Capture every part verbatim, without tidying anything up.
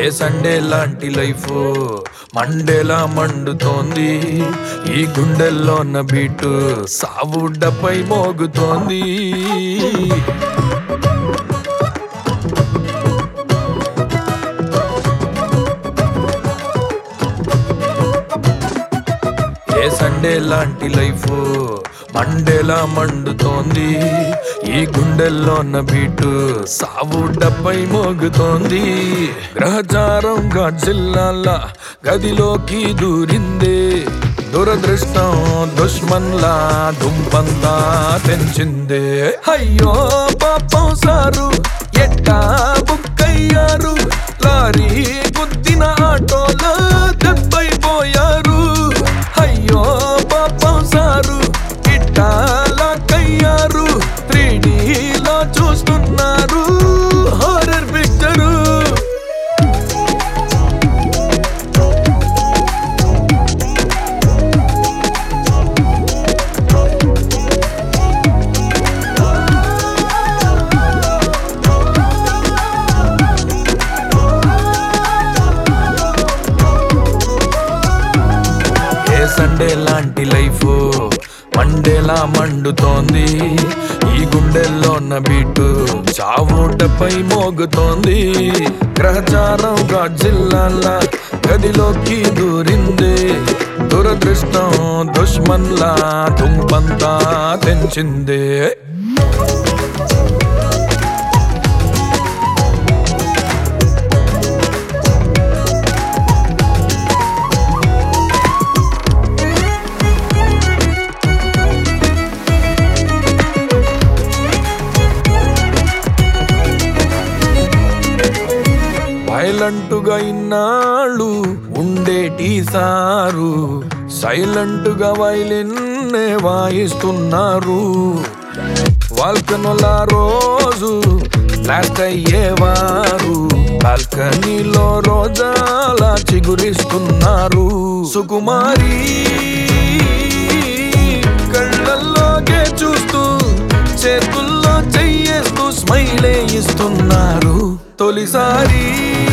ఏ Sunday లాంటి life మండేలా మండుతోంది. ఈ గుండెల్లో ఉన్న బీటు సావుడ్డపై మోగుతోంది. ఏ సండే లాంటి లైఫ్ మండేలా మండుతోంది. ఈ గుండెల్లో ఉన్న బీటు సావుడ్డపై మోగుతోంది. గ్రహచారం గాడ్జిల్లాల గదిలోకి దూరిందే. దురదృష్టం దుష్మన్లా దుంపంతా తెంచిందే. అయ్యో పాపం సారు ఎట్టా బుక్కయ్యారు. లారీ గుద్దిన ఆటోలో దెబ్బైపోయారు. అయ్యో పాపం సారు ఇట్టా లాక్కయ్యారు. త్రీ డీలో చూస్తున్నారు హారర్ పిక్చరు. సండే లాంటి లైఫ్ మండేలా మండుతోంది. ఈ గుండెల్లో ఉన్న బీటు చావుటపై మోగుతోంది. గ్రహచారం గాడ్జిల్లాల గదిలోకి దూరింది. దురదృష్టం దుష్మన్లా దుంపంతా తెంచిందే. సైలెంటుగా ఇన్నాళ్ళు ఉండేటి సారు సైలెంటుగా వైలిన్నే వాయిస్తున్నారు. వాల్కనోలా రోజు బ్లాస్ట్ అయ్యేవారు. బాల్కనీలో రోజాలా చిగురిస్తున్నారు. సుకుమారి కళ్ళల్లోకే చూస్తూ చేతుల్లో చెయ్యేస్తూ స్మైలే ఇస్తున్నారు. తొలిసారి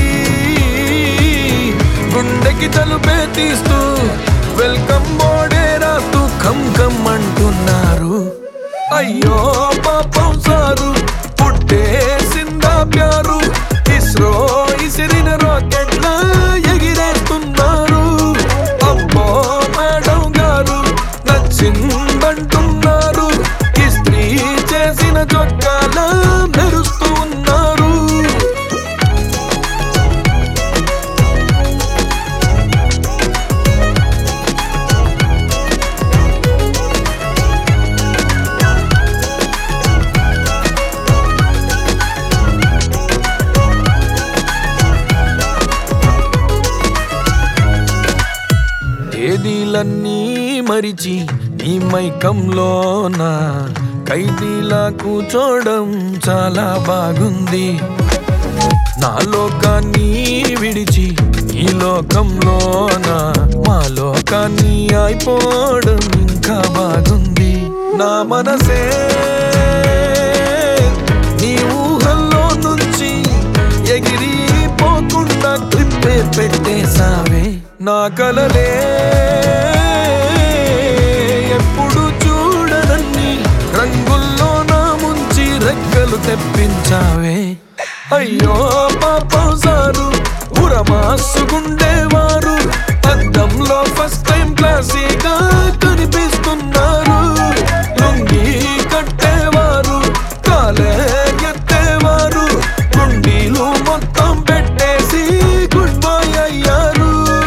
గుండెకి తలుపే తీస్తూ వెల్కమ్ బోర్డే రాస్తూ కమ్ కమ్ అంటున్నారు. అయ్యో పాపం సారు పుట్టేసిందా ప్యారు. ఇస్రో ఇసిరిన రాకెట్ల ఎగిరేస్తున్నారు. అబ్బో మేడం గారు నచ్చిందంటున్నారు. ఇస్త్రీ చేసిన చొక్కాల మెరుస్తూ ఉన్నారు. తేదీలన్నీ మరిచి నీ మైకంలోన ఖైదీలా కూర్చోవడం చాలా బాగుంది. నా లోకాన్ని విడిచి నీ లోకంలోన మా లోకాన్ని అయిపోవడం ఇంకా బాగుంది. నా మనసే నీ ఊహల్లో నుంచి ఎగిరిపోకుండా క్లిప్పే పెట్టేసావే. నా కలలే ఎప్పుడు చూడనన్ని రంగుల్లో నా ముంచి రెక్కలు తెప్పించావే. అయ్యో పాపం సారు ఉరమాసుకుండేవారు. అద్దంలో ఫస్ట్ టైం క్లాసీగా కనిపిస్తున్నారు. లుంగి కట్టేవారు కాలే ఎత్తేవారు. గుండీలు మొత్తం పెట్టేసి గుడ్ బాయ్ అయ్యారు.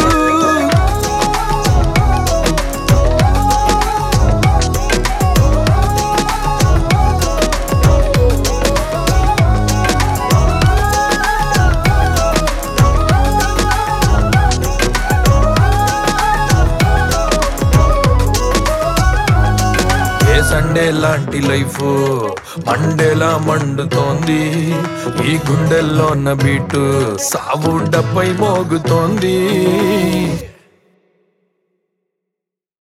సండే లాంటి లైఫ్ మండేలా మండుతోంది. ఈ గుండెల్లో ఉన్న బీటు సావుడ్డపై మోగుతోంది.